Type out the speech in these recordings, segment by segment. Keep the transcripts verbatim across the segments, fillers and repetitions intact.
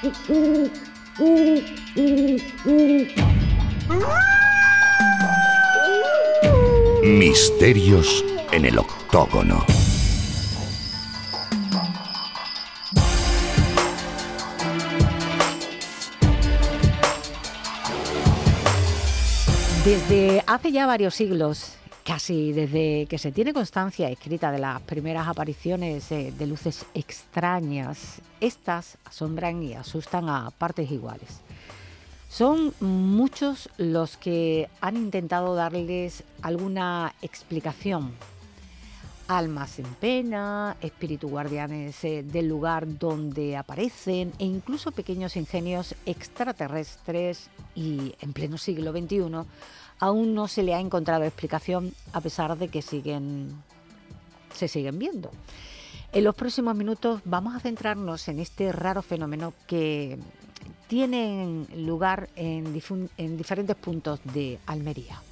Misterios en el octógono. Desde hace ya varios siglos, casi desde que se tiene constancia escrita de las primeras apariciones de luces extrañas, estas asombran y asustan a partes iguales. Son muchos los que han intentado darles alguna explicación. Almas en pena, espíritus guardianes eh, del lugar donde aparecen e incluso pequeños ingenios extraterrestres, y en pleno siglo veintiuno aún no se le ha encontrado explicación a pesar de que siguen, se siguen viendo. En los próximos minutos vamos a centrarnos en este raro fenómeno que tiene lugar en, difun- en diferentes puntos de Almería.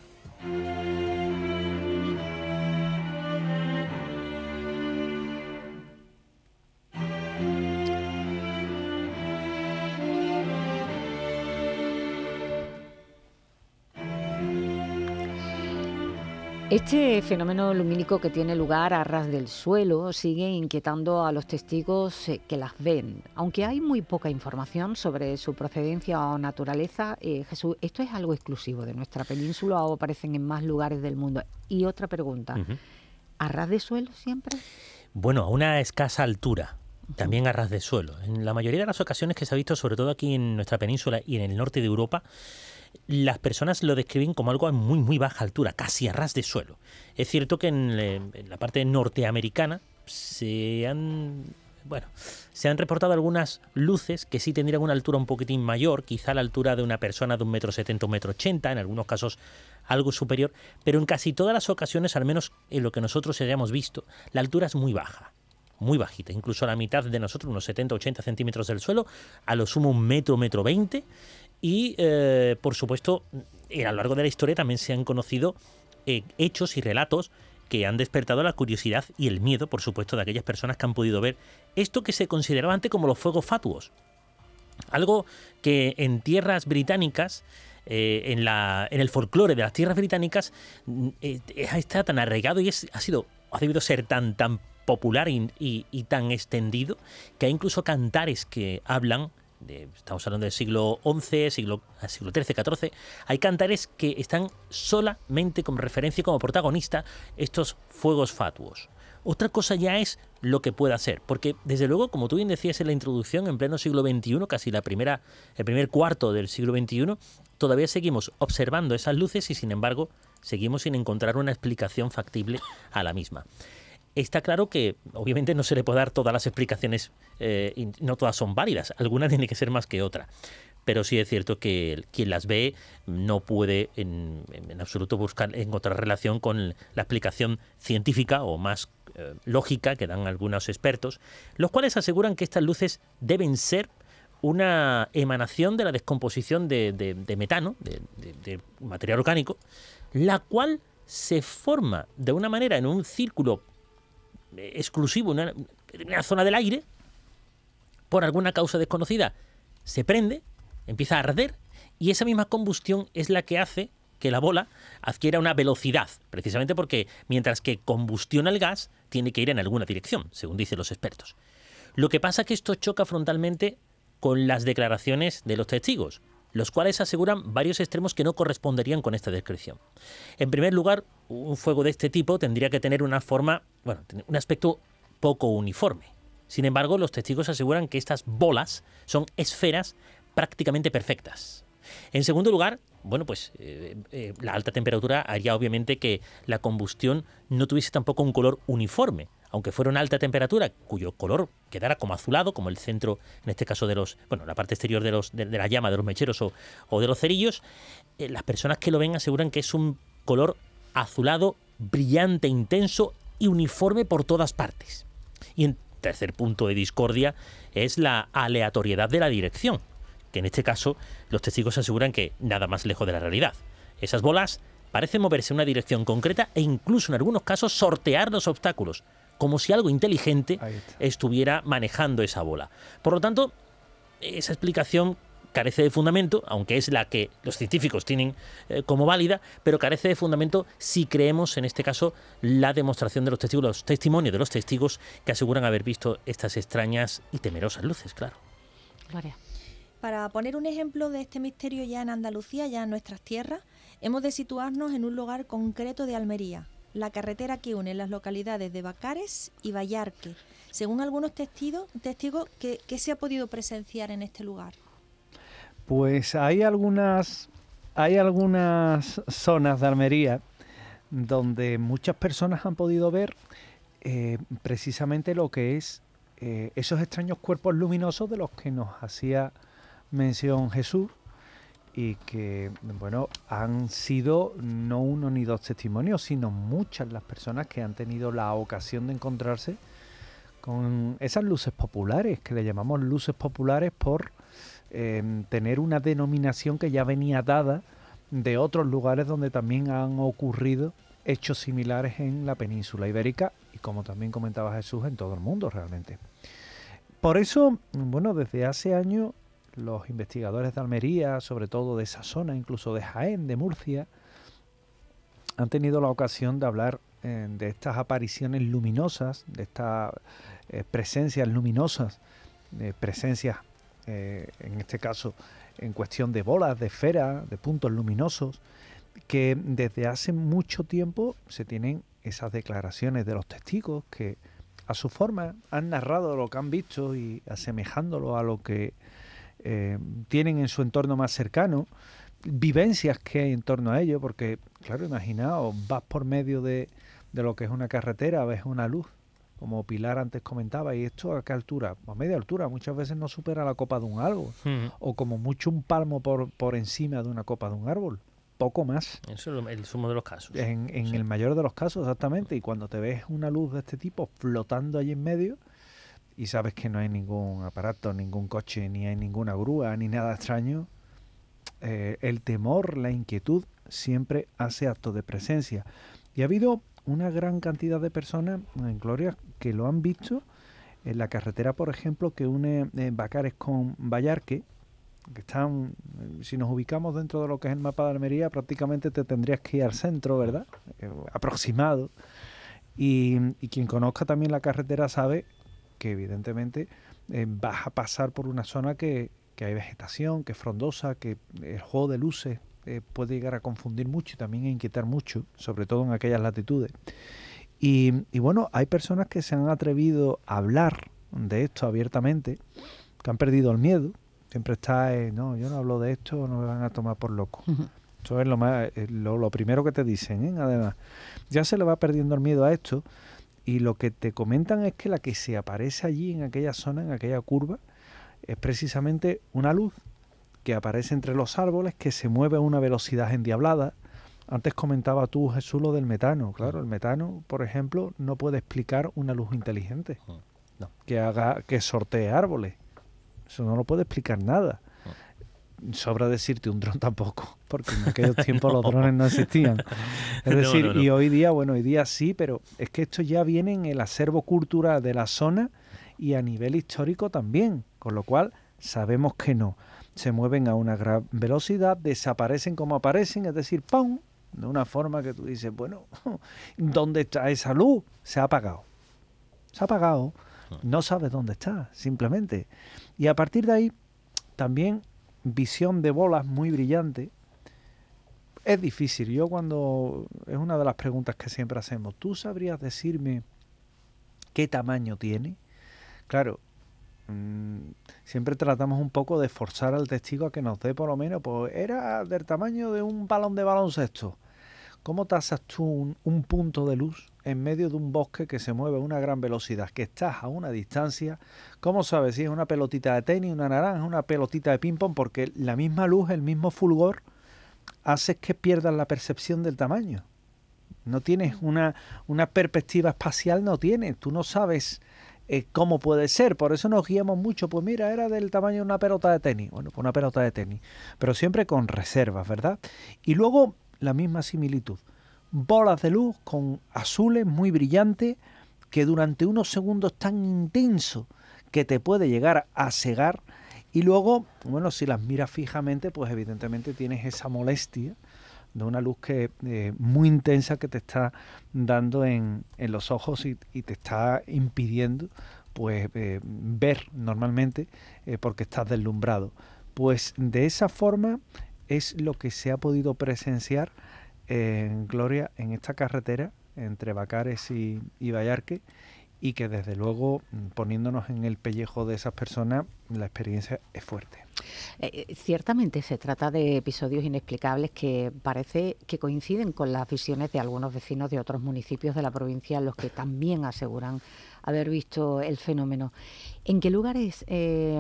Este fenómeno lumínico que tiene lugar a ras del suelo sigue inquietando a los testigos que las ven. Aunque hay muy poca información sobre su procedencia o naturaleza, eh, Jesús, ¿esto es algo exclusivo de nuestra península o aparecen en más lugares del mundo? Y otra pregunta, uh-huh. ¿a ras de suelo siempre? Bueno, a una escasa altura, también a ras de suelo. En la mayoría de las ocasiones que se ha visto, sobre todo aquí en nuestra península y en el norte de Europa, las personas lo describen como algo a muy, muy baja altura, casi a ras de suelo. Es cierto que en, en la parte norteamericana se han, bueno, se han reportado algunas luces que sí tendrían una altura un poquitín mayor, quizá a la altura de una persona de un metro setenta, un metro ochenta, en algunos casos algo superior, pero en casi todas las ocasiones, al menos en lo que nosotros hayamos visto, la altura es muy baja. Muy bajita, incluso a la mitad de nosotros, unos setenta, ochenta centímetros del suelo, a lo sumo un metro, metro veinte. Y, eh, por supuesto, a lo largo de la historia también se han conocido eh, hechos y relatos que han despertado la curiosidad y el miedo, por supuesto, de aquellas personas que han podido ver esto que se consideraba antes como los fuegos fatuos. Algo que en tierras británicas, eh, en, la, en el folclore de las tierras británicas, eh, está tan arraigado y es, ha, sido, ha debido ser tan, tan popular y, y, y tan extendido que hay incluso cantares que hablan. De, estamos hablando del siglo once, siglo, siglo trece, catorce, hay cantares que están solamente como referencia y como protagonista estos fuegos fatuos. Otra cosa ya es lo que pueda ser, porque desde luego, como tú bien decías en la introducción, en pleno siglo veintiuno, casi la primera, el primer cuarto del siglo veintiuno, todavía seguimos observando esas luces y sin embargo seguimos sin encontrar una explicación factible a la misma. Está claro que obviamente no se le puede dar todas las explicaciones, eh, y no todas son válidas, alguna tiene que ser más que otra, pero sí es cierto que quien las ve no puede en, en absoluto buscar encontrar relación con la explicación científica o más eh, lógica que dan algunos expertos, los cuales aseguran que estas luces deben ser una emanación de la descomposición de, de, de metano, de, de, de material orgánico, la cual se forma de una manera en un círculo exclusivo, una, una zona del aire, por alguna causa desconocida, se prende, empieza a arder, y esa misma combustión es la que hace que la bola adquiera una velocidad, precisamente porque mientras que combustiona el gas, tiene que ir en alguna dirección, según dicen los expertos. Lo que pasa es que esto choca frontalmente con las declaraciones de los testigos, los cuales aseguran varios extremos que no corresponderían con esta descripción. En primer lugar, un fuego de este tipo tendría que tener una forma, bueno, un aspecto poco uniforme. Sin embargo, los testigos aseguran que estas bolas son esferas prácticamente perfectas. En segundo lugar, bueno, pues eh, eh, la alta temperatura haría obviamente que la combustión no tuviese tampoco un color uniforme, aunque fuera una alta temperatura cuyo color quedara como azulado, como el centro, en este caso de los, bueno, la parte exterior de los de, de la llama de los mecheros o, o de los cerillos, eh, las personas que lo ven aseguran que es un color azulado, brillante, intenso y uniforme por todas partes. Y en tercer punto de discordia es la aleatoriedad de la dirección, que en este caso los testigos aseguran que nada más lejos de la realidad. Esas bolas parecen moverse en una dirección concreta e incluso en algunos casos sortear los obstáculos, como si algo inteligente estuviera manejando esa bola. Por lo tanto, esa explicación carece de fundamento, aunque es la que los científicos tienen eh, como válida, pero carece de fundamento si creemos, en este caso, la demostración de los testigos, los testimonios de los testigos que aseguran haber visto estas extrañas y temerosas luces, claro. María. Para poner un ejemplo de este misterio ya en Andalucía, ya en nuestras tierras, hemos de situarnos en un lugar concreto de Almería, la carretera que une las localidades de Bacares y Vallarque. Según algunos testigos, testigos ¿qué, qué se ha podido presenciar en este lugar? Pues hay algunas, hay algunas zonas de Almería donde muchas personas han podido ver eh, precisamente lo que es eh, esos extraños cuerpos luminosos de los que nos hacía mención Jesús, y que, bueno, han sido no uno ni dos testimonios, sino muchas las personas que han tenido la ocasión de encontrarse con esas luces populares, que le llamamos luces populares por eh, tener una denominación que ya venía dada de otros lugares donde también han ocurrido hechos similares en la península ibérica y, como también comentaba Jesús, en todo el mundo realmente. Por eso, bueno, desde hace años los investigadores de Almería, sobre todo de esa zona, incluso de Jaén, de Murcia, han tenido la ocasión de hablar eh, de estas apariciones luminosas, de estas eh, presencias luminosas, eh, presencias, eh, en este caso, en cuestión de bolas, de esferas, de puntos luminosos, que desde hace mucho tiempo se tienen esas declaraciones de los testigos que a su forma han narrado lo que han visto y asemejándolo a lo que eh, tienen en su entorno más cercano, vivencias que hay en torno a ello, porque, claro, imaginaos, vas por medio de, de lo que es una carretera, ves una luz, como Pilar antes comentaba, y esto a qué altura, a media altura, muchas veces no supera la copa de un árbol, uh-huh. o como mucho un palmo por, por encima de una copa de un árbol, poco más. Eso es el sumo de los casos. En, en sí. el mayor de los casos, exactamente, y cuando te ves una luz de este tipo flotando allí en medio, y sabes que no hay ningún aparato, ningún coche, ni hay ninguna grúa, ni nada extraño, eh, el temor, la inquietud, siempre hace acto de presencia. Y ha habido una gran cantidad de personas en Gloria que lo han visto en la carretera, por ejemplo, que une eh, Bacares con Vallarque, que están, si nos ubicamos dentro de lo que es el mapa de Almería, prácticamente te tendrías que ir al centro, ¿verdad? Eh, aproximado. Y, y quien conozca también la carretera sabe que evidentemente eh, vas a pasar por una zona que, que hay vegetación, que es frondosa, que el juego de luces eh, puede llegar a confundir mucho y también a inquietar mucho, sobre todo en aquellas latitudes. Y, y bueno, hay personas que se han atrevido a hablar de esto abiertamente, que han perdido el miedo. Siempre está, eh, no, yo no hablo de esto, no me van a tomar por loco. Uh-huh. Eso es lo, más, lo, lo primero que te dicen, ¿eh? Además, ya se le va perdiendo el miedo a esto. Y lo que te comentan es que la que se aparece allí en aquella zona, en aquella curva, es precisamente una luz que aparece entre los árboles, que se mueve a una velocidad endiablada. Antes comentaba tú, Jesús, lo del metano. Claro, el metano, por ejemplo, no puede explicar una luz inteligente no. que haga, que sortee árboles. Eso no lo puede explicar nada. Sobra decirte un dron tampoco, porque en aquellos tiempos no. los drones no existían. Es decir, no, no, no. y hoy día, bueno, hoy día sí, pero es que esto ya viene en el acervo cultural de la zona y a nivel histórico también, con lo cual sabemos que no. Se mueven a una gran velocidad, desaparecen como aparecen, es decir, ¡pum!, de una forma que tú dices, bueno, ¿dónde está esa luz? Se ha apagado. Se ha apagado. No sabes dónde está, simplemente. Y a partir de ahí, también visión de bolas muy brillante. Es difícil. Yo cuando... Es una de las preguntas que siempre hacemos. ¿Tú sabrías decirme qué tamaño tiene? Claro, mmm, siempre tratamos un poco de forzar al testigo a que nos dé por lo menos, pues era del tamaño de un balón de baloncesto. ¿Cómo tasas tú un, un punto de luz en medio de un bosque que se mueve a una gran velocidad, que estás a una distancia? ¿Cómo sabes si es una pelotita de tenis, una naranja, una pelotita de ping-pong? Porque la misma luz, el mismo fulgor, hace que pierdas la percepción del tamaño. No tienes una, una perspectiva espacial, no tienes. Tú no sabes eh, cómo puede ser. Por eso nos guiamos mucho. Pues mira, era del tamaño de una pelota de tenis. Bueno, pues una pelota de tenis. Pero siempre con reservas, ¿verdad? Y luego la misma similitud. Bolas de luz con azules muy brillantes que durante unos segundos tan intenso que te puede llegar a cegar Y luego, bueno, si las miras fijamente, pues evidentemente tienes esa molestia de una luz que eh, muy intensa que te está dando en, en los ojos y, y te está impidiendo pues eh, ver normalmente eh, porque estás deslumbrado. Pues de esa forma es lo que se ha podido presenciar eh, en Gloria en esta carretera entre Bacares y, y Vallarque, y que desde luego, poniéndonos en el pellejo de esas personas, la experiencia es fuerte. Eh, ciertamente se trata de episodios inexplicables que parece que coinciden con las visiones de algunos vecinos de otros municipios de la provincia, los que también aseguran haber visto el fenómeno. ¿En qué lugares eh,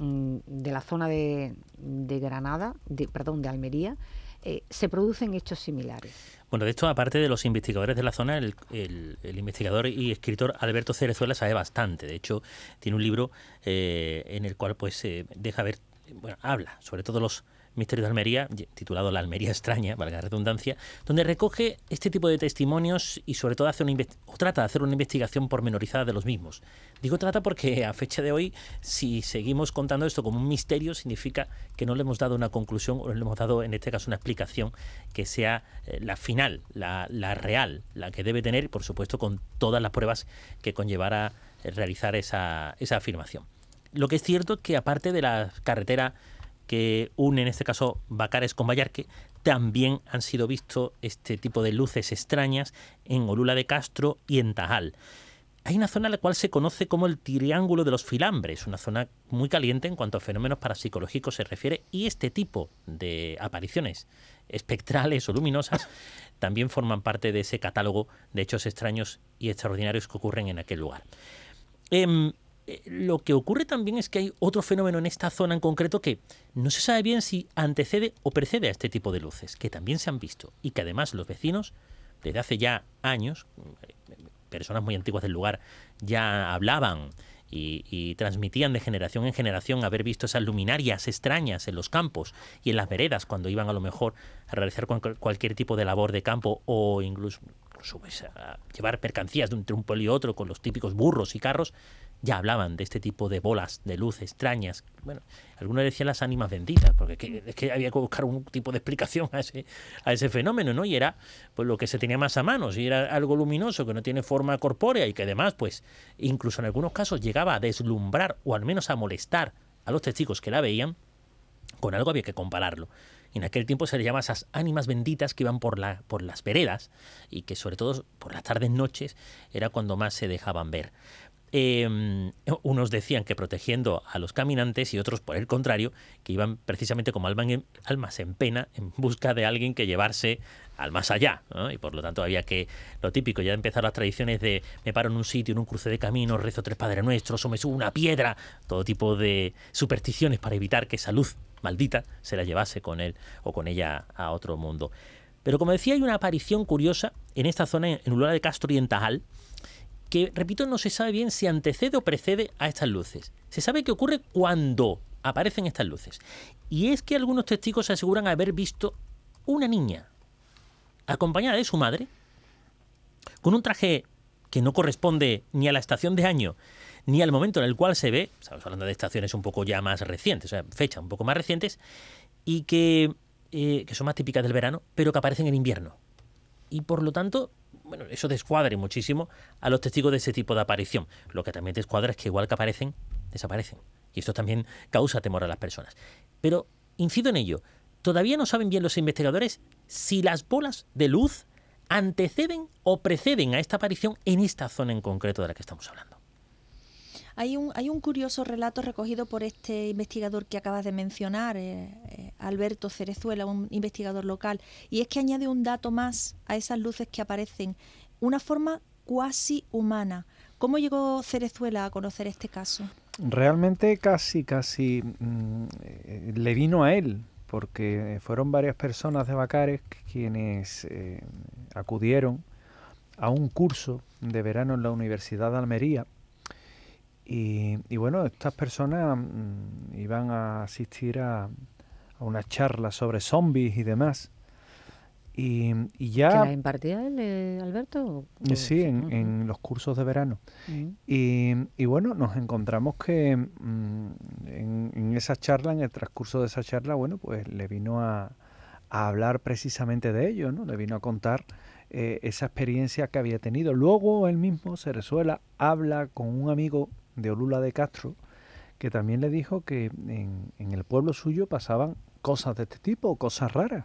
de la zona de, de Granada, de, perdón, de Almería, eh, se producen hechos similares? Bueno, de hecho, aparte de los investigadores de la zona, el, el, el investigador y escritor Alberto Cerezuela sabe bastante. De hecho, tiene un libro eh, en el cual pues eh, deja ver, bueno, habla sobre todos los misterios de Almería, titulado La Almería extraña, valga la redundancia, donde recoge este tipo de testimonios y sobre todo hace una o trata de hacer una investigación pormenorizada de los mismos. Digo trata porque a fecha de hoy, si seguimos contando esto como un misterio, significa que no le hemos dado una conclusión o no le hemos dado, en este caso, una explicación que sea eh, la final, la, la real, la que debe tener, por supuesto, con todas las pruebas que conllevara realizar esa, esa afirmación. Lo que es cierto es que aparte de la carretera que une en este caso Bacares con Vallarque, también han sido vistos este tipo de luces extrañas en Olula de Castro y en Tajal. Hay una zona a la cual se conoce como el Triángulo de los Filambres, una zona muy caliente en cuanto a fenómenos parapsicológicos se refiere, y este tipo de apariciones espectrales o luminosas también forman parte de ese catálogo de hechos extraños y extraordinarios que ocurren en aquel lugar. Eh, Lo que ocurre también es que hay otro fenómeno en esta zona en concreto que no se sabe bien si antecede o precede a este tipo de luces, que también se han visto y que además los vecinos, desde hace ya años, personas muy antiguas del lugar, ya hablaban y, y transmitían de generación en generación haber visto esas luminarias extrañas en los campos y en las veredas cuando iban a lo mejor a realizar cualquier tipo de labor de campo o incluso, incluso pues, a llevar mercancías de un, de un pueblo y otro con los típicos burros y carros. Ya hablaban de este tipo de bolas de luz extrañas. Bueno, algunos decían las ánimas benditas, porque es que, es que había que buscar un tipo de explicación a ese, a ese fenómeno, ¿no? Y era pues lo que se tenía más a mano, si era algo luminoso que no tiene forma corpórea y que además, pues, incluso en algunos casos llegaba a deslumbrar o al menos a molestar a los testigos que la veían, con algo había que compararlo. Y en aquel tiempo se le llama esas ánimas benditas que iban por, la, por las veredas y que sobre todo por las tardes, noches, era cuando más se dejaban ver. Eh, unos decían que protegiendo a los caminantes y otros, por el contrario, que iban precisamente como almas en pena en busca de alguien que llevarse al más allá, ¿no? Y por lo tanto había que, lo típico, ya empezar las tradiciones de me paro en un sitio, en un cruce de caminos, rezo tres Padres Nuestros o me subo una piedra, todo tipo de supersticiones para evitar que esa luz maldita se la llevase con él o con ella a otro mundo. Pero como decía, hay una aparición curiosa en esta zona, en Olula de Castro y en Tajal, que, repito, no se sabe bien si antecede o precede a estas luces. Se sabe que ocurre cuando aparecen estas luces. Y es que algunos testigos aseguran haber visto una niña acompañada de su madre, con un traje que no corresponde ni a la estación de año, ni al momento en el cual se ve, estamos hablando de estaciones un poco ya más recientes, o sea, fechas un poco más recientes, y que, eh, que son más típicas del verano, pero que aparecen en invierno. Y por lo tanto, bueno, eso descuadre muchísimo a los testigos de ese tipo de aparición. Lo que también descuadra es que igual que aparecen, desaparecen. Y esto también causa temor a las personas. Pero incido en ello, todavía no saben bien los investigadores si las bolas de luz anteceden o preceden a esta aparición en esta zona en concreto de la que estamos hablando. Hay un, hay un curioso relato recogido por este investigador que acabas de mencionar, eh, eh, Alberto Cerezuela, un investigador local, y es que añade un dato más a esas luces que aparecen, una forma cuasi humana. ¿Cómo llegó Cerezuela a conocer este caso? Realmente casi, casi mmm, eh, le vino a él, porque fueron varias personas de Bacares quienes eh, acudieron a un curso de verano en la Universidad de Almería. Y, y bueno, estas personas mmm, iban a asistir a, a unas charlas sobre zombies y demás. Y, y ya... ¿Que la impartía él, eh, Alberto? ¿O? Sí, en, uh-huh. en los cursos de verano. Uh-huh. Y, y bueno, nos encontramos que mmm, en, en esa charla, en el transcurso de esa charla, bueno, pues le vino a, a hablar precisamente de ello, ¿no? Le vino a contar eh, esa experiencia que había tenido. Luego él mismo, Cerezuela, habla con un amigo de Olula de Castro, que también le dijo que en, en el pueblo suyo pasaban cosas de este tipo, cosas raras.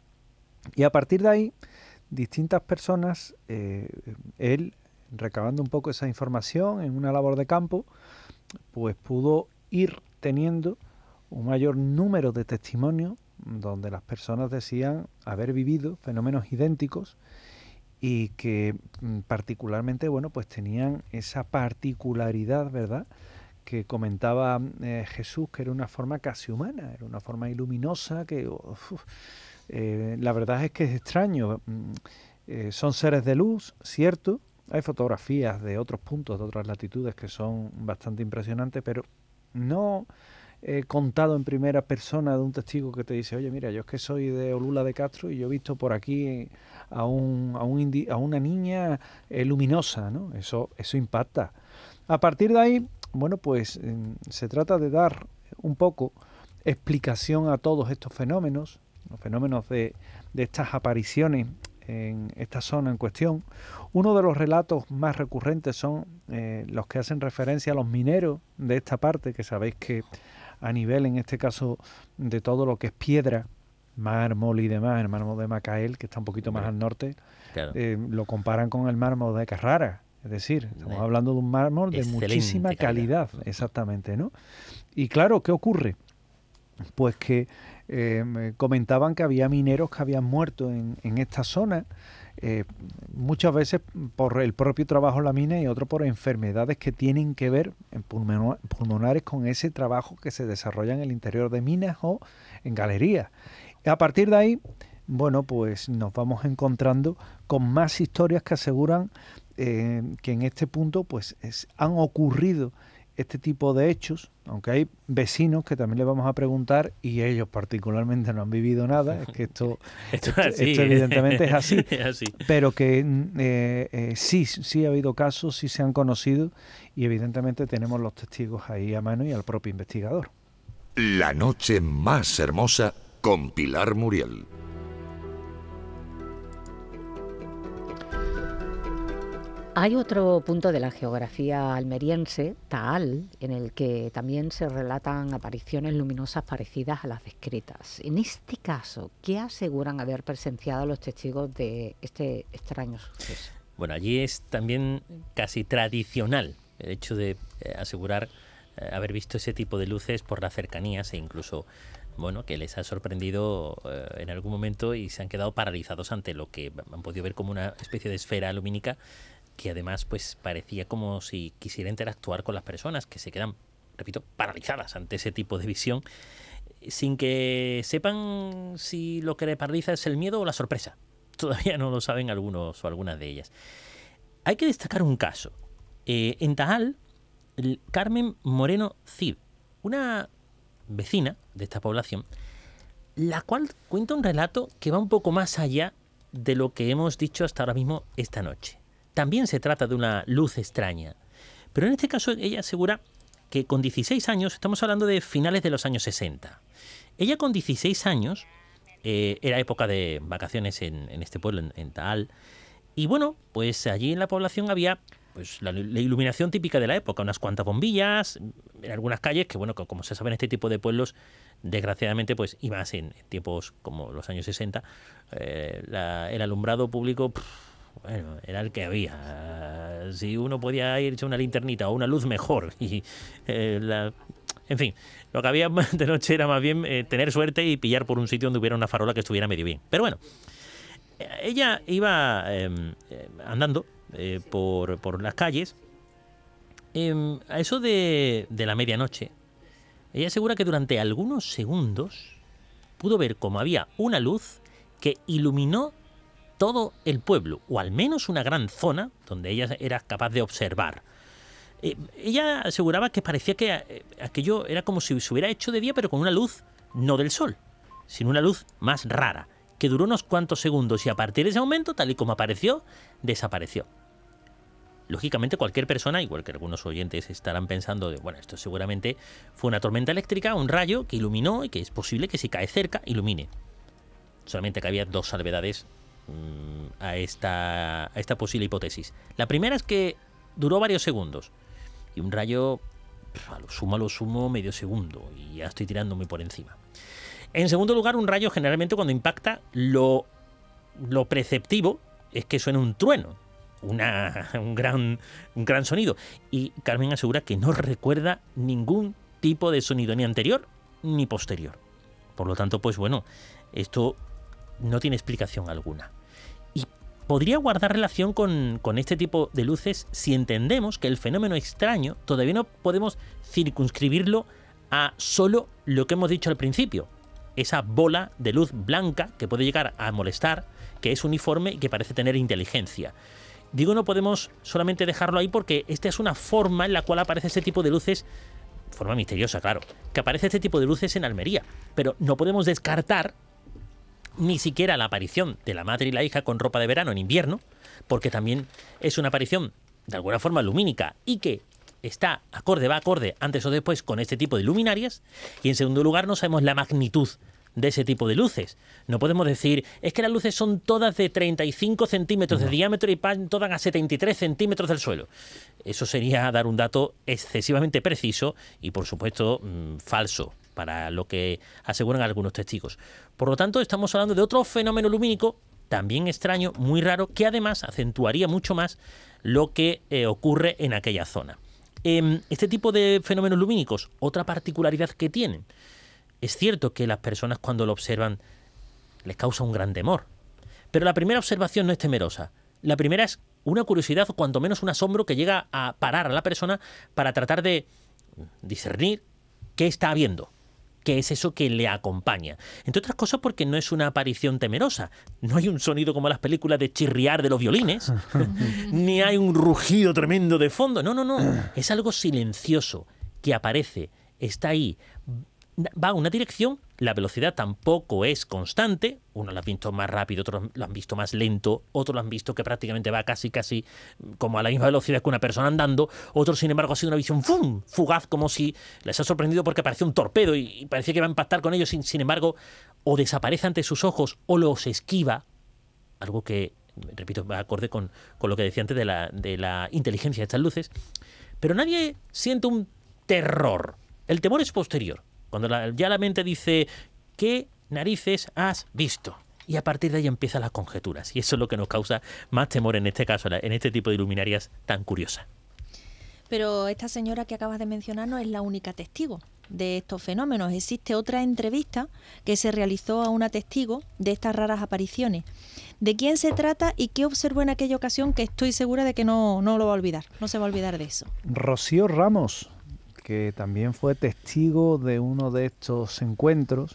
Y a partir de ahí, distintas personas, eh, él, recabando un poco esa información en una labor de campo, pues pudo ir teniendo un mayor número de testimonios donde las personas decían haber vivido fenómenos idénticos y que particularmente, bueno, pues tenían esa particularidad, ¿verdad?, que comentaba eh, Jesús, que era una forma casi humana, era una forma iluminosa que... Uf, Eh, la verdad es que es extraño. Eh, son seres de luz, cierto. Hay fotografías de otros puntos, de otras latitudes que son bastante impresionantes, pero no he contado en primera persona de un testigo que te dice, oye, mira, yo es que soy de Olula de Castro y yo he visto por aquí a, un, a, un indi- a una niña eh, luminosa, ¿no? Eso, eso impacta. A partir de ahí, bueno, pues eh, se trata de dar un poco explicación a todos estos fenómenos, los fenómenos de, de estas apariciones en esta zona en cuestión. Uno de los relatos más recurrentes son eh, los que hacen referencia a los mineros de esta parte, que sabéis que a nivel, en este caso, de todo lo que es piedra, mármol y demás, el mármol de Macael, que está un poquito más al norte, claro. eh, lo comparan con el mármol de Carrara. Es decir, estamos eh, hablando de un mármol de muchísima calidad, calidad, exactamente, ¿no? Y claro, ¿qué ocurre? Pues que eh, me comentaban que había mineros que habían muerto en, en esta zona, eh, muchas veces por el propio trabajo en la mina y otro por enfermedades que tienen que ver en pulmonares con ese trabajo que se desarrolla en el interior de minas o en galerías. Y a partir de ahí, bueno, pues nos vamos encontrando con más historias que aseguran eh, que en este punto pues es, han ocurrido este tipo de hechos, aunque hay vecinos que también les vamos a preguntar y ellos particularmente no han vivido nada, es que esto, esto, esto, así, esto evidentemente es así, es así. Pero que eh, eh, sí, sí ha habido casos, sí se han conocido y evidentemente tenemos los testigos ahí a mano y al propio investigador. La noche más hermosa con Pilar Muriel. Hay otro punto de la geografía almeriense, Taal, en el que también se relatan apariciones luminosas parecidas a las descritas. En este caso, ¿qué aseguran haber presenciado los testigos de este extraño suceso? Bueno, allí es también casi tradicional el hecho de eh, asegurar eh, haber visto ese tipo de luces por las cercanías e incluso, bueno, que les ha sorprendido eh, en algún momento y se han quedado paralizados ante lo que han podido ver como una especie de esfera lumínica que además pues parecía como si quisiera interactuar con las personas, que se quedan, repito, paralizadas ante ese tipo de visión, sin que sepan si lo que le paraliza es el miedo o la sorpresa. Todavía no lo saben algunos o algunas de ellas. Hay que destacar un caso. Eh, en Taal, el Carmen Moreno Cid, una vecina de esta población, la cual cuenta un relato que va un poco más allá de lo que hemos dicho hasta ahora mismo esta noche. También se trata de una luz extraña, pero en este caso ella asegura que con dieciséis años, estamos hablando de finales de los años sesenta, ella con dieciséis años, eh, era época de vacaciones en, en este pueblo, en, en Taal, y bueno, pues allí en la población había pues la, la iluminación típica de la época, unas cuantas bombillas, en algunas calles, que bueno, como se sabe en este tipo de pueblos, desgraciadamente, pues y más en, en tiempos como los años sesenta, eh, la, el alumbrado público... Pff, bueno, era el que había. Si uno podía irse una linternita o una luz mejor. Y, eh, la... En fin, lo que había de noche era más bien eh, tener suerte y pillar por un sitio donde hubiera una farola que estuviera medio bien. Pero bueno, ella iba eh, andando eh, por, por las calles. Eh, a eso de, de la medianoche, ella asegura que durante algunos segundos pudo ver como había una luz que iluminó todo el pueblo, o al menos una gran zona donde ella era capaz de observar. Eh, ella aseguraba que parecía que eh, aquello era como si se hubiera hecho de día, pero con una luz no del sol, sino una luz más rara, que duró unos cuantos segundos y a partir de ese momento, tal y como apareció, desapareció. Lógicamente cualquier persona, igual que algunos oyentes estarán pensando de, bueno, esto seguramente fue una tormenta eléctrica, un rayo que iluminó y que es posible que si cae cerca, ilumine. Solamente que había dos salvedades mmm, a, esta, a esta posible hipótesis. La primera es que duró varios segundos y un rayo, a lo sumo, a lo sumo, medio segundo y ya estoy tirando muy por encima. En segundo lugar, un rayo generalmente cuando impacta lo, lo preceptivo es que suene un trueno. Una, un, gran, un gran sonido. Y Carmen asegura que no recuerda ningún tipo de sonido, ni anterior ni posterior. Por lo tanto, pues bueno, esto no tiene explicación alguna. Y podría guardar relación con, con este tipo de luces si entendemos que el fenómeno extraño todavía no podemos circunscribirlo a solo lo que hemos dicho al principio. Esa bola de luz blanca que puede llegar a molestar, que es uniforme y que parece tener inteligencia. Digo, no podemos solamente dejarlo ahí porque esta es una forma en la cual aparece este tipo de luces, forma misteriosa, claro, que aparece este tipo de luces en Almería, pero no podemos descartar ni siquiera la aparición de la madre y la hija con ropa de verano en invierno, porque también es una aparición de alguna forma lumínica y que está acorde, va acorde antes o después con este tipo de luminarias, y en segundo lugar no sabemos la magnitud de ese tipo de luces. No podemos decir, es que las luces son todas de treinta y cinco centímetros no. de diámetro y van todas a setenta y tres centímetros del suelo. Eso sería dar un dato excesivamente preciso y, por supuesto, mmm, falso para lo que aseguran algunos testigos. Por lo tanto, estamos hablando de otro fenómeno lumínico también extraño, muy raro, que además acentuaría mucho más lo que eh, ocurre en aquella zona. Eh, este tipo de fenómenos lumínicos, otra particularidad que tienen, es cierto que las personas cuando lo observan les causa un gran temor. Pero la primera observación no es temerosa. La primera es una curiosidad o cuanto menos un asombro que llega a parar a la persona para tratar de discernir qué está viendo, qué es eso que le acompaña. Entre otras cosas porque no es una aparición temerosa. No hay un sonido como las películas de chirriar de los violines, ni hay un rugido tremendo de fondo. No, no, no. Es algo silencioso que aparece, está ahí, va a una dirección, la velocidad tampoco es constante, unos lo han visto más rápido, otros lo han visto más lento, otros lo han visto que prácticamente va casi casi como a la misma velocidad que una persona andando, otros sin embargo ha sido una visión ¡fum! Fugaz, como si les ha sorprendido porque apareció un torpedo y parecía que iba a impactar con ellos, sin, sin embargo o desaparece ante sus ojos o los esquiva, algo que, repito, va acorde con, con lo que decía antes de la, de la inteligencia de estas luces, pero nadie siente un terror, el temor es posterior. Cuando la, ya la mente dice, ¿qué narices has visto? Y a partir de ahí empiezan las conjeturas. Y eso es lo que nos causa más temor en este caso, en este tipo de luminarias tan curiosas. Pero esta señora que acabas de mencionar no es la única testigo de estos fenómenos. Existe otra entrevista que se realizó a una testigo de estas raras apariciones. ¿De quién se trata y qué observó en aquella ocasión? Que estoy segura de que no, no lo va a olvidar. No se va a olvidar de eso. Rocío Ramos, que también fue testigo de uno de estos encuentros,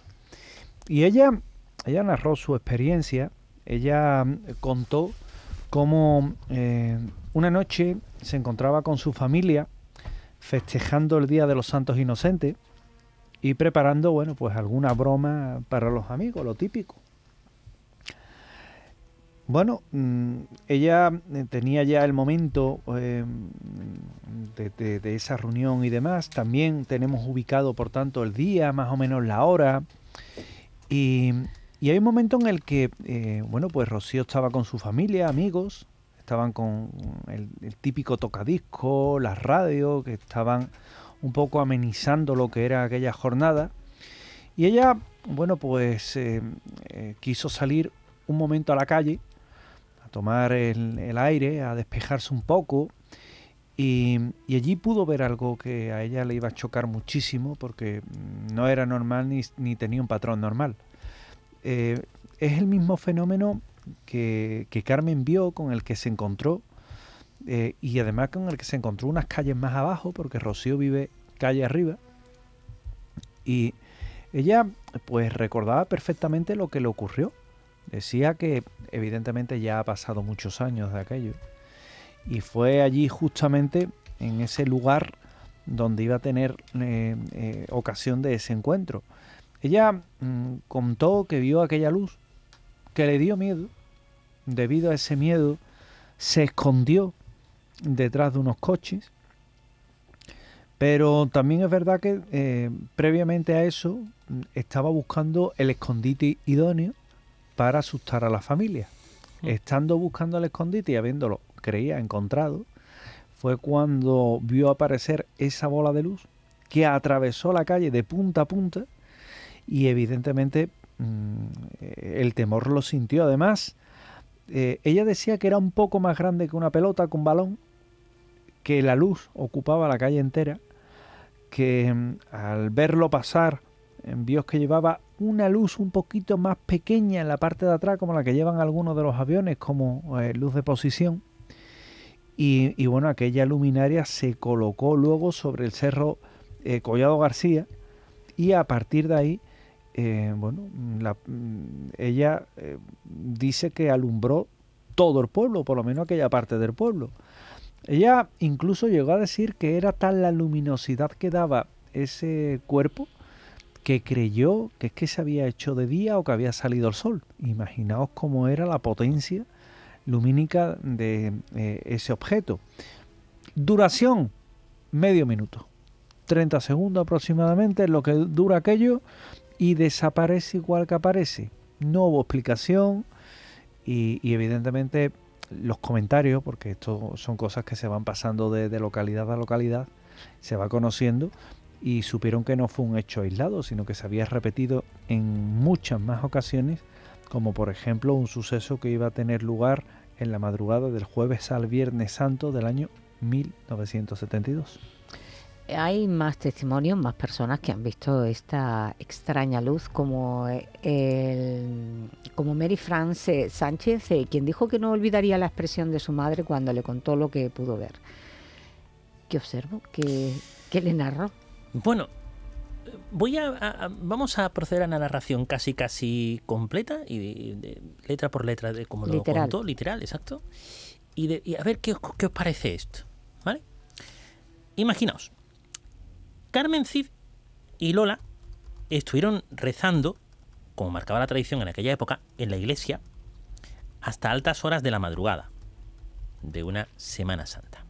y ella, ella narró su experiencia. Ella contó cómo eh, una noche se encontraba con su familia festejando el Día de los Santos Inocentes y preparando, bueno, pues alguna broma para los amigos, lo típico. Bueno, ella tenía ya el momento eh, de, de, de esa reunión y demás. También tenemos ubicado, por tanto, el día, más o menos la hora. Y, y hay un momento en el que, eh, bueno, pues Rocío estaba con su familia, amigos, estaban con el, el típico tocadisco, las radios, que estaban un poco amenizando lo que era aquella jornada. Y ella, bueno, pues eh, eh, quiso salir un momento a la calle, tomar el, el aire, a despejarse un poco, y, y allí pudo ver algo que a ella le iba a chocar muchísimo porque no era normal ni, ni tenía un patrón normal. Eh, es el mismo fenómeno que, que Carmen vio, con el que se encontró, eh, y además con el que se encontró unas calles más abajo, porque Rocío vive calle arriba, y ella pues recordaba perfectamente lo que le ocurrió. Decía que evidentemente ya ha pasado muchos años de aquello y fue allí justamente en ese lugar donde iba a tener eh, eh, ocasión de ese encuentro. Ella mmm, contó que vio aquella luz que le dio miedo. Debido a ese miedo, se escondió detrás de unos coches. Pero también es verdad que eh, previamente a eso estaba buscando el escondite idóneo para asustar a la familia. Mm. Estando buscando el escondite y habiéndolo, creía, encontrado, fue cuando vio aparecer esa bola de luz que atravesó la calle de punta a punta y evidentemente mmm, el temor lo sintió. Además, eh, ella decía que era un poco más grande que una pelota, que un balón, que la luz ocupaba la calle entera, que mmm, al verlo pasar, vio que llevaba una luz un poquito más pequeña en la parte de atrás, como la que llevan algunos de los aviones, como eh, luz de posición. Y, y bueno, aquella luminaria se colocó luego sobre el cerro eh, Collado García y a partir de ahí, eh, bueno, la, ella eh, dice que alumbró todo el pueblo, por lo menos aquella parte del pueblo. Ella incluso llegó a decir que era tal la luminosidad que daba ese cuerpo que creyó que es que se había hecho de día o que había salido el sol. Imaginaos cómo era la potencia lumínica de eh, ese objeto. Duración, medio minuto. treinta segundos aproximadamente es lo que dura aquello y desaparece igual que aparece. No hubo explicación y, y evidentemente los comentarios, porque esto son cosas que se van pasando de, de localidad a localidad, se va conociendo y supieron que no fue un hecho aislado, sino que se había repetido en muchas más ocasiones, como por ejemplo un suceso que iba a tener lugar en la madrugada del jueves al Viernes Santo del año mil novecientos setenta y dos. Hay más testimonios, más personas que han visto esta extraña luz, como el, como Mary France Sánchez, eh, quien dijo que no olvidaría la expresión de su madre cuando le contó lo que pudo ver. ¿Qué observó? ¿Qué, qué le narró? Bueno, voy a, a vamos a proceder a una narración casi casi completa y de, de letra por letra de como lo literal. contó, literal, exacto. Y, de, y a ver qué os, qué os parece esto, ¿vale? Imaginaos, Carmen Cid y Lola estuvieron rezando, como marcaba la tradición en aquella época, en la iglesia hasta altas horas de la madrugada de una Semana Santa.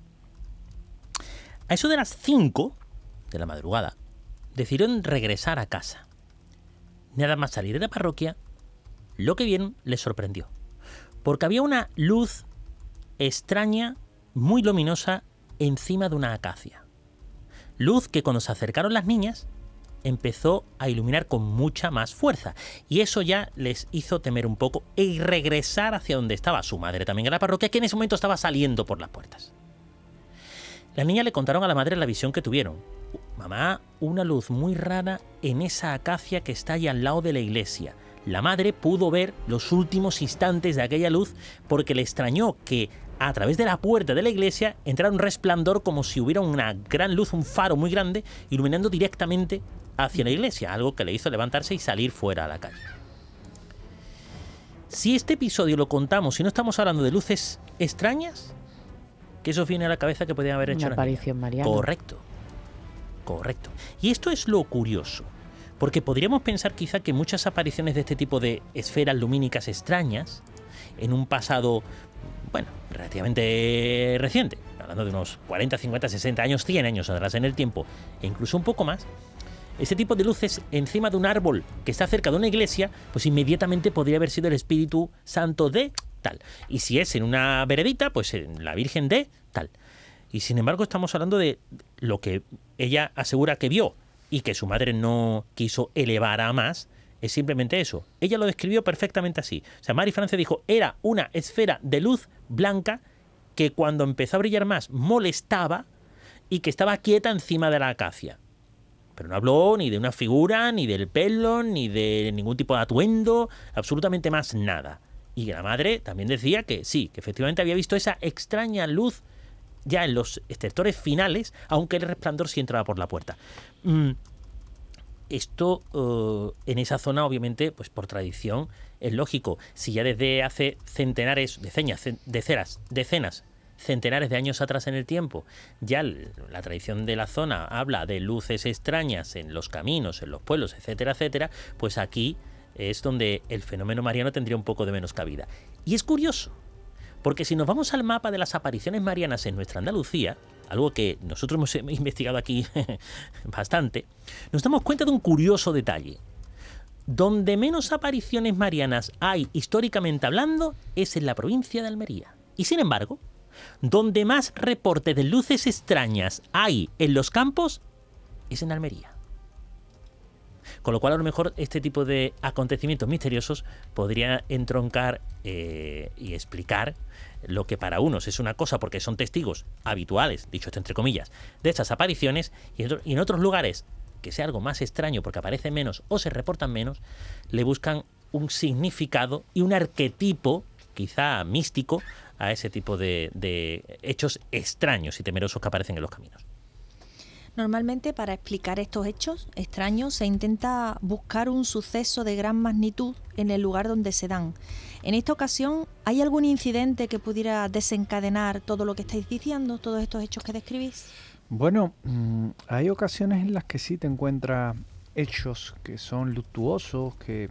A eso de las cinco de la madrugada decidieron regresar a casa. Nada más salir de la parroquia, lo que vieron les sorprendió, porque había una luz extraña, muy luminosa, encima de una acacia. Luz que cuando se acercaron las niñas empezó a iluminar con mucha más fuerza, y eso ya les hizo temer un poco y regresar hacia donde estaba su madre también en la parroquia, que en ese momento estaba saliendo por las puertas. Las niñas le contaron a la madre la visión que tuvieron. Mamá, una luz muy rara en esa acacia que está ahí al lado de la iglesia. La madre pudo ver los últimos instantes de aquella luz porque le extrañó que a través de la puerta de la iglesia entrara un resplandor como si hubiera una gran luz, un faro muy grande, iluminando directamente hacia la iglesia, algo que le hizo levantarse y salir fuera a la calle. Si este episodio lo contamos y no estamos hablando de luces extrañas, ¿qué os viene a la cabeza que podían haber hecho? Una aparición mariana. Correcto, correcto. Y esto es lo curioso, porque podríamos pensar quizá que muchas apariciones de este tipo de esferas lumínicas extrañas, en un pasado, bueno, relativamente reciente, hablando de unos cuarenta, cincuenta, sesenta años, cien años atrás en el tiempo, e incluso un poco más, ese tipo de luces encima de un árbol que está cerca de una iglesia, pues inmediatamente podría haber sido el Espíritu Santo de tal. Y si es en una veredita, pues en la Virgen de tal. Y sin embargo estamos hablando de lo que ella asegura que vio y que su madre no quiso elevar a más, es simplemente eso. Ella lo describió perfectamente así. O sea, Mary France dijo, era una esfera de luz blanca que cuando empezó a brillar más molestaba y que estaba quieta encima de la acacia. Pero no habló ni de una figura, ni del pelo, ni de ningún tipo de atuendo, absolutamente más nada. Y la madre también decía que sí, que efectivamente había visto esa extraña luz ya en los estertores finales, aunque el resplandor sí entraba por la puerta. Mm. Esto uh, en esa zona, obviamente, pues por tradición, es lógico. Si ya desde hace centenares, decenas, decenas, decenas, centenares de años atrás en el tiempo, ya la tradición de la zona habla de luces extrañas en los caminos, en los pueblos, etcétera, etcétera, pues aquí es donde el fenómeno mariano tendría un poco de menos cabida. Y es curioso, porque si nos vamos al mapa de las apariciones marianas en nuestra Andalucía, algo que nosotros hemos investigado aquí bastante, nos damos cuenta de un curioso detalle. Donde menos apariciones marianas hay históricamente hablando es en la provincia de Almería. Y sin embargo, donde más reportes de luces extrañas hay en los campos es en Almería. Con lo cual, a lo mejor, este tipo de acontecimientos misteriosos podría entroncar eh, y explicar lo que para unos es una cosa porque son testigos habituales, dicho esto entre comillas, de estas apariciones, y en, otro, y en otros lugares, que sea algo más extraño porque aparecen menos o se reportan menos, le buscan un significado y un arquetipo, quizá místico, a ese tipo de, de hechos extraños y temerosos que aparecen en los caminos. Normalmente, para explicar estos hechos extraños se intenta buscar un suceso de gran magnitud en el lugar donde se dan. En esta ocasión, ¿hay algún incidente que pudiera desencadenar todo lo que estáis diciendo, todos estos hechos que describís? Bueno, mmm, hay ocasiones en las que sí te encuentras hechos que son luctuosos, que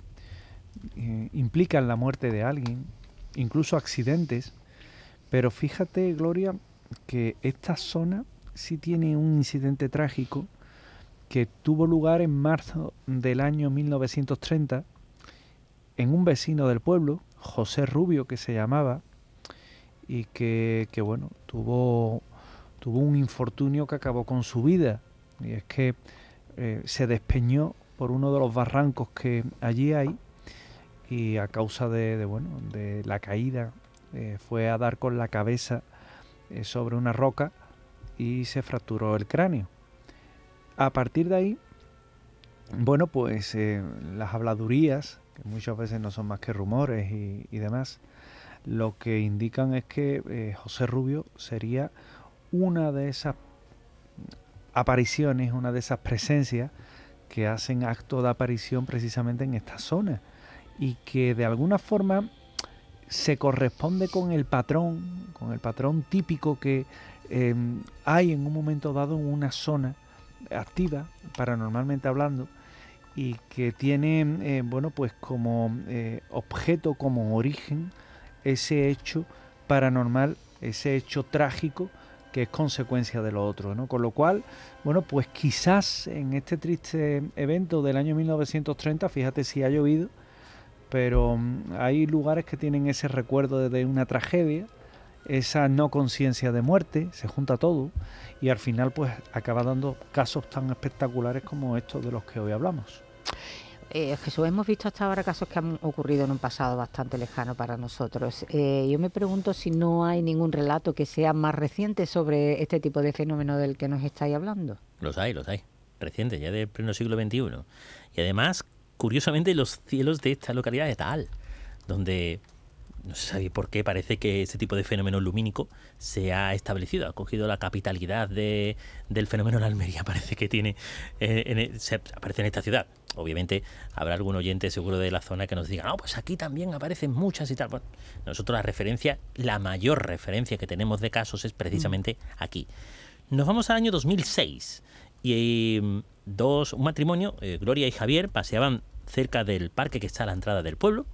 eh, implican la muerte de alguien, incluso accidentes. Pero fíjate, Gloria, que esta zona sí tiene un incidente trágico que tuvo lugar en marzo del año mil novecientos treinta en un vecino del pueblo, José Rubio, que se llamaba, y que, que bueno, tuvo, tuvo un infortunio que acabó con su vida. Y es que eh, se despeñó por uno de los barrancos que allí hay, y a causa de, de, bueno, de la caída eh, fue a dar con la cabeza eh, sobre una roca y se fracturó el cráneo. A partir de ahí, bueno, pues eh, las habladurías, que muchas veces no son más que rumores y, y demás, lo que indican es que eh, José Rubio sería una de esas apariciones, una de esas presencias que hacen acto de aparición precisamente en esta zona y que de alguna forma se corresponde con el patrón, con el patrón típico que eh, hay en un momento dado en una zona activa, paranormalmente hablando, y que tiene, eh, bueno, pues como eh, objeto, como origen, ese hecho paranormal, ese hecho trágico que es consecuencia de lo otro, ¿no? Con lo cual, bueno, pues quizás en este triste evento del año mil novecientos treinta, fíjate si ha llovido, pero hay lugares que tienen ese recuerdo de, de una tragedia, esa no conciencia de muerte, se junta todo y al final pues acaba dando casos tan espectaculares como estos de los que hoy hablamos. Eh, Jesús, hemos visto hasta ahora casos que han ocurrido en un pasado bastante lejano para nosotros. Eh, yo me pregunto si no hay ningún relato que sea más reciente sobre este tipo de fenómeno del que nos estáis hablando. Los hay, los hay. Recientes, ya del pleno siglo veintiuno. Y además, curiosamente, los cielos de esta localidad de Taal, donde no se sabe por qué parece que ese tipo de fenómeno lumínico se ha establecido, ha cogido la capitalidad de, del fenómeno en Almería, parece que tiene, eh, en, se aparece en esta ciudad. Obviamente habrá algún oyente seguro de la zona que nos diga, no, pues aquí también aparecen muchas y tal. Bueno, nosotros la referencia, la mayor referencia que tenemos de casos es precisamente aquí. Nos vamos al año dos mil seis y eh, dos, un matrimonio, eh, Gloria y Javier, paseaban cerca del parque que está a la entrada del pueblo,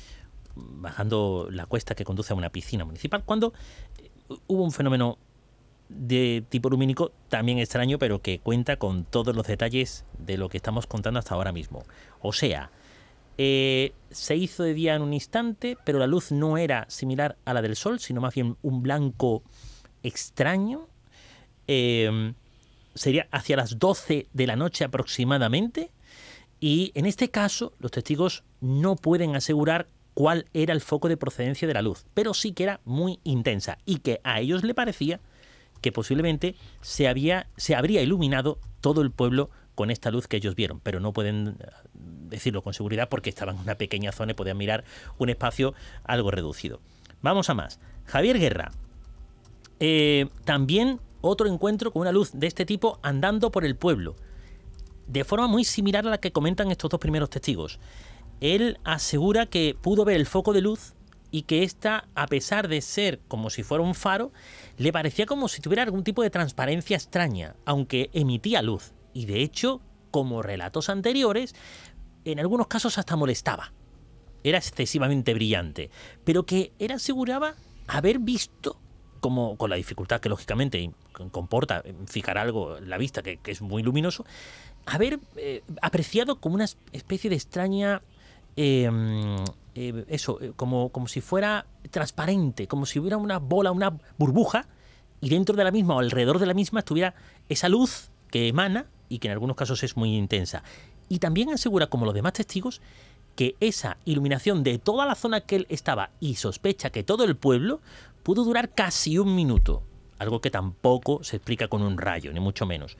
bajando la cuesta que conduce a una piscina municipal, cuando hubo un fenómeno de tipo lumínico también extraño, pero que cuenta con todos los detalles de lo que estamos contando hasta ahora mismo. O sea, eh, se hizo de día en un instante, pero la luz no era similar a la del sol, sino más bien un blanco extraño. Eh, sería hacia las doce de la noche aproximadamente, y en este caso los testigos no pueden asegurar cuál era el foco de procedencia de la luz, pero sí que era muy intensa y que a ellos le parecía que posiblemente se, había, se habría iluminado todo el pueblo con esta luz que ellos vieron, pero no pueden decirlo con seguridad porque estaban en una pequeña zona y podían mirar un espacio algo reducido. Vamos a más. Javier Guerra, eh, también otro encuentro con una luz de este tipo andando por el pueblo, de forma muy similar a la que comentan estos dos primeros testigos. Él asegura que pudo ver el foco de luz y que ésta, a pesar de ser como si fuera un faro, le parecía como si tuviera algún tipo de transparencia extraña, aunque emitía luz. Y de hecho, como relatos anteriores, en algunos casos hasta molestaba. Era excesivamente brillante, pero que él aseguraba haber visto, como con la dificultad que lógicamente comporta fijar algo en la vista que, que es muy luminoso, haber eh, apreciado como una especie de extraña, eh, eh, eso, como, como si fuera transparente, como si hubiera una bola, una burbuja, y dentro de la misma o alrededor de la misma estuviera esa luz que emana y que en algunos casos es muy intensa. Y también asegura, como los demás testigos, que esa iluminación de toda la zona que él estaba y sospecha que todo el pueblo pudo durar casi un minuto, algo que tampoco se explica con un rayo, ni mucho menos.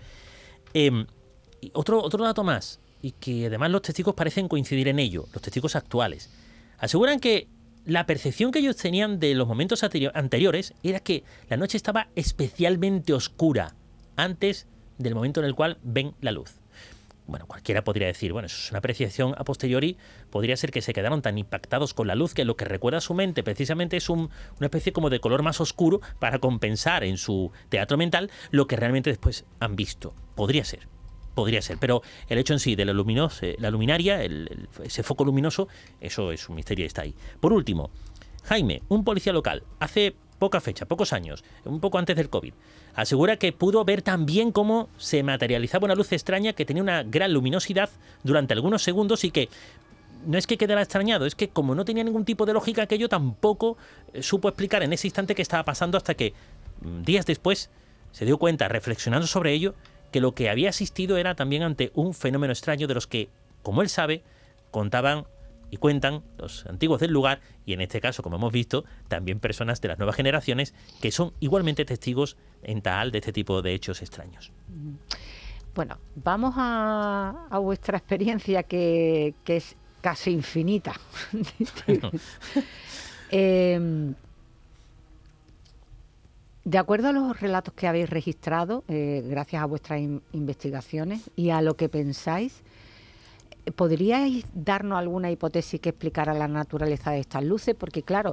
Eh, y otro, otro dato más, y que además los testigos parecen coincidir en ello, los testigos actuales, aseguran que la percepción que ellos tenían de los momentos anteriores era que la noche estaba especialmente oscura antes del momento en el cual ven la luz. Bueno, cualquiera podría decir, bueno, eso es una apreciación a posteriori, podría ser que se quedaron tan impactados con la luz que lo que recuerda a su mente precisamente es un, una especie como de color más oscuro para compensar en su teatro mental lo que realmente después han visto. Podría ser, podría ser, pero el hecho en sí de la, luminosa, la luminaria, el, el, ese foco luminoso, eso es un misterio y está ahí. Por último, Jaime, un policía local, hace poca fecha, pocos años, un poco antes del COVID, asegura que pudo ver también cómo se materializaba una luz extraña que tenía una gran luminosidad durante algunos segundos y que no es que quedara extrañado, es que como no tenía ningún tipo de lógica aquello, tampoco supo explicar en ese instante qué estaba pasando hasta que días después se dio cuenta, reflexionando sobre ello, que lo que había asistido era también ante un fenómeno extraño de los que, como él sabe, contaban y cuentan los antiguos del lugar y en este caso, como hemos visto, también personas de las nuevas generaciones que son igualmente testigos en Taal de este tipo de hechos extraños. Bueno, vamos a, a vuestra experiencia que, que es casi infinita. eh, de acuerdo a los relatos que habéis registrado, eh, gracias a vuestras in- investigaciones y a lo que pensáis, ¿podríais darnos alguna hipótesis que explicara la naturaleza de estas luces? Porque claro,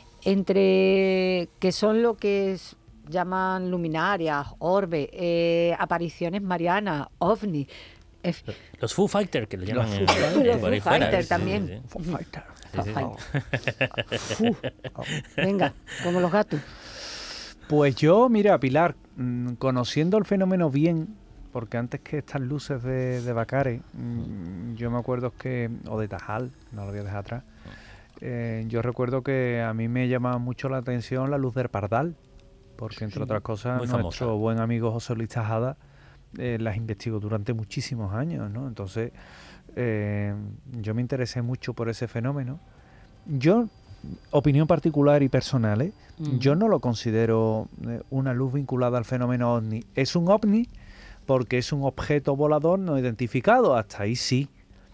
entre que son lo que es, llaman luminarias, orbes, eh, apariciones marianas, ovnis... Eh, los Foo Fighters, que lo llaman los en, Foo, en, los por Foo ahí fuera. Fighters Sí, también. sí, sí. Foo Fighter. Sí, sí, sí. Fu. Venga, como los gatos. Pues yo, mira, Pilar, mmm, conociendo el fenómeno bien, porque antes que estas luces de, de Bacare, mmm, yo me acuerdo que, o de Tajal, no lo voy a dejar atrás, eh, yo recuerdo que a mí me llamaba mucho la atención la luz del Pardal, porque entre Sí, otras cosas muy nuestro famosa. buen amigo José Luis Tajada eh, las investigó durante muchísimos años, ¿no? Entonces eh, yo me interesé mucho por ese fenómeno. Yo, opinión particular y personal, ¿eh? Mm. Yo no lo considero eh, una luz vinculada al fenómeno ovni. Es un ovni porque es un objeto volador no identificado, hasta ahí sí.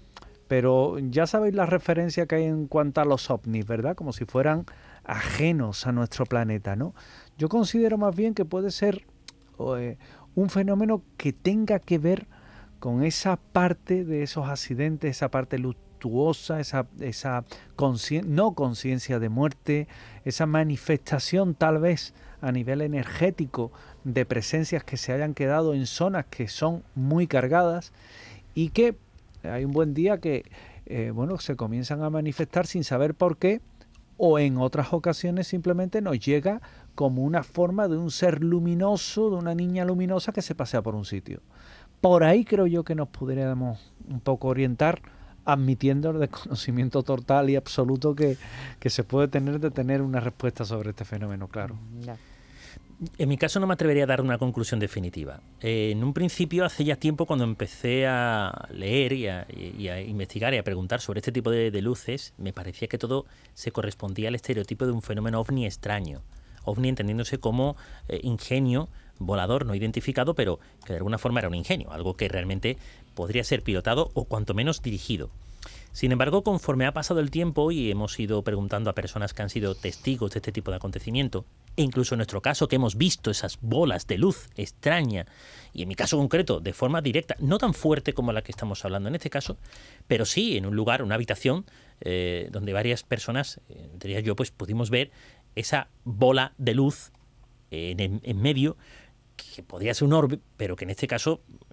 Pero ya sabéis la referencia que hay en cuanto a los ovnis, ¿verdad? Como si fueran ajenos a nuestro planeta, ¿no? Yo considero más bien que puede ser eh, un fenómeno que tenga que ver con esa parte de esos accidentes, esa parte luctuosa, esa, esa consci- no conciencia de muerte, esa manifestación tal vez a nivel energético de presencias que se hayan quedado en zonas que son muy cargadas y que hay un buen día que eh, bueno, se comienzan a manifestar sin saber por qué, o en otras ocasiones simplemente nos llega como una forma de un ser luminoso, de una niña luminosa que se pasea por un sitio. Por ahí creo yo que nos pudiéramos un poco orientar, admitiendo el desconocimiento total y absoluto que, que se puede tener de tener una respuesta sobre este fenómeno, claro. Ya. En mi caso no me atrevería a dar una conclusión definitiva. Eh, en un principio, hace ya tiempo, cuando empecé a leer y a, y a investigar y a preguntar sobre este tipo de, de luces, me parecía que todo se correspondía al estereotipo de un fenómeno ovni extraño. OVNI entendiéndose como eh, ingenio volador no identificado, pero que de alguna forma era un ingenio, algo que realmente podría ser pilotado o cuanto menos dirigido. Sin embargo, conforme ha pasado el tiempo y hemos ido preguntando a personas que han sido testigos de este tipo de acontecimiento, e incluso en nuestro caso que hemos visto esas bolas de luz extraña, y en mi caso concreto de forma directa, no tan fuerte como la que estamos hablando en este caso, pero sí en un lugar, una habitación, eh, donde varias personas, eh, entre ellas yo, pues pudimos ver esa bola de luz en, en, en medio, que podría ser un orbe, pero que en este caso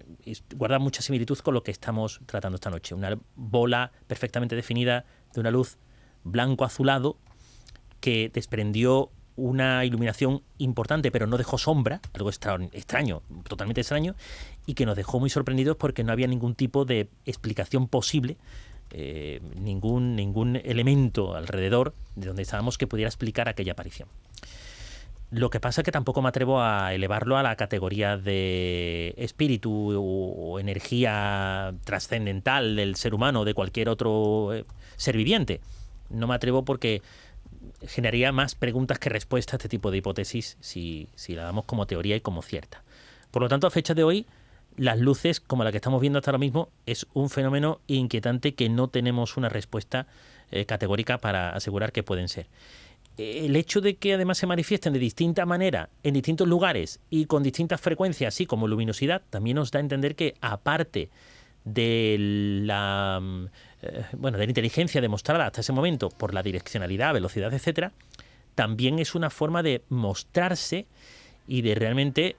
guarda mucha similitud con lo que estamos tratando esta noche. Una bola perfectamente definida de una luz blanco-azulado que desprendió una iluminación importante, pero no dejó sombra, algo extra, extraño, totalmente extraño, y que nos dejó muy sorprendidos porque no había ningún tipo de explicación posible, eh, ningún, ningún elemento alrededor de donde estábamos que pudiera explicar aquella aparición. Lo que pasa es que tampoco me atrevo a elevarlo a la categoría de espíritu o, o energía trascendental del ser humano o de cualquier otro eh, ser viviente. No me atrevo porque generaría más preguntas que respuestas a este tipo de hipótesis si, si la damos como teoría y como cierta. Por lo tanto, a fecha de hoy, las luces, como la que estamos viendo hasta ahora mismo, es un fenómeno inquietante que no tenemos una respuesta eh, categórica para asegurar que pueden ser. El hecho de que además se manifiesten de distinta manera en distintos lugares y con distintas frecuencias, así como luminosidad, también nos da a entender que aparte de la, eh, bueno, de la inteligencia demostrada hasta ese momento por la direccionalidad, velocidad, etcétera, también es una forma de mostrarse y de realmente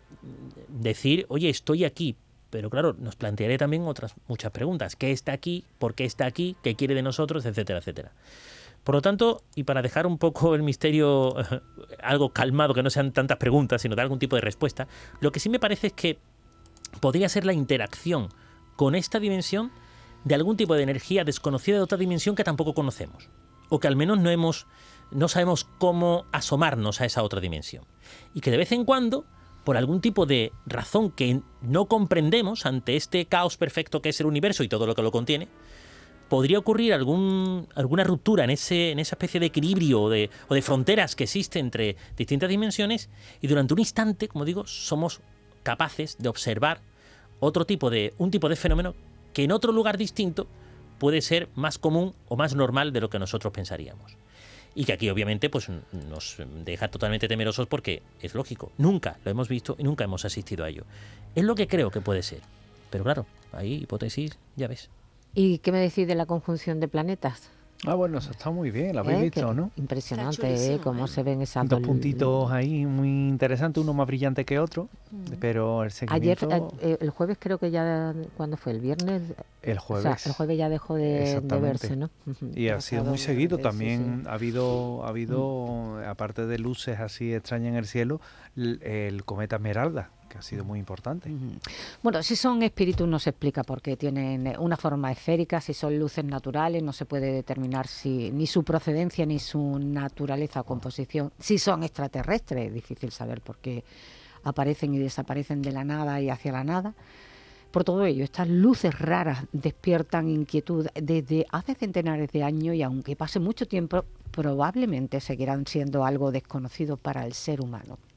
decir, oye, estoy aquí. Pero claro, nos plantearé también otras muchas preguntas. ¿Qué está aquí? ¿Por qué está aquí? ¿Qué quiere de nosotros? Etcétera, etcétera. Por lo tanto, y para dejar un poco el misterio eh, algo calmado, que no sean tantas preguntas, sino dar algún tipo de respuesta, lo que sí me parece es que podría ser la interacción con esta dimensión de algún tipo de energía desconocida de otra dimensión que tampoco conocemos, o que al menos no hemos, no sabemos cómo asomarnos a esa otra dimensión, y que de vez en cuando, por algún tipo de razón que no comprendemos ante este caos perfecto que es el universo y todo lo que lo contiene, podría ocurrir algún, alguna ruptura en, ese, en esa especie de equilibrio o de, o de fronteras que existe entre distintas dimensiones, y durante un instante, como digo, somos capaces de observar otro tipo de, un tipo de fenómeno que en otro lugar distinto puede ser más común o más normal de lo que nosotros pensaríamos. Y que aquí obviamente pues nos deja totalmente temerosos porque es lógico, nunca lo hemos visto y nunca hemos asistido a ello. Es lo que creo que puede ser. Pero claro, hay hipótesis, ya ves. ¿Y qué me decís de la conjunción de planetas? Ah, bueno, eso está muy bien, lo habéis ¿Eh? visto, Que ¿no? Impresionante, ¿eh? Cómo se ven esas Dos puntitos ahí muy interesantes, uno más brillante que otro, Mm. pero el Ayer, seguimiento... eh, el jueves creo que ya, ¿cuándo fue? ¿El viernes? El O jueves. sea, el jueves ya dejó de, de Exactamente. verse, ¿no? Ujú. Y ha Ha sido estado- muy seguido sí, también. sí. Ha habido, ha habido aparte de luces así extrañas en el cielo, l- el cometa Esmeralda, que ha sido muy importante. Ujú. Bueno, si son espíritus no se explica por qué tienen una forma esférica, si son luces naturales no se puede determinar si ni su procedencia ni su naturaleza o composición. Si son extraterrestres es difícil saber por qué aparecen y desaparecen de la nada y hacia la nada. Por todo ello, estas luces raras despiertan inquietud desde hace centenares de años y aunque pase mucho tiempo, probablemente seguirán siendo algo desconocido para el ser humano.